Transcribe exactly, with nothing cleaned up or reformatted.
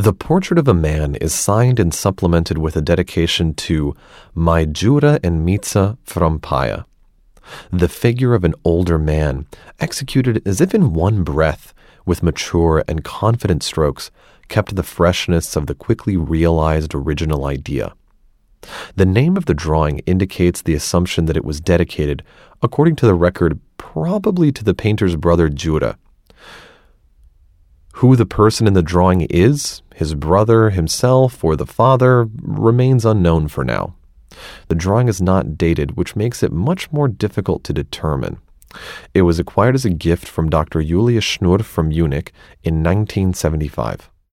The portrait of a man is signed and supplemented with a dedication to My Jura and Mitza from Paya. The figure of an older man, executed as if in one breath, with mature and confident strokes, kept the freshness of the quickly realized original idea. The name of the drawing indicates the assumption that it was dedicated, according to the record, probably to the painter's brother Jura. Who the person in the drawing is, his brother, himself, or the father, remains unknown for now. The drawing is not dated, which makes it much more difficult to determine. It was acquired as a gift from Doctor Julius Schnurr from Munich in nineteen seventy-five.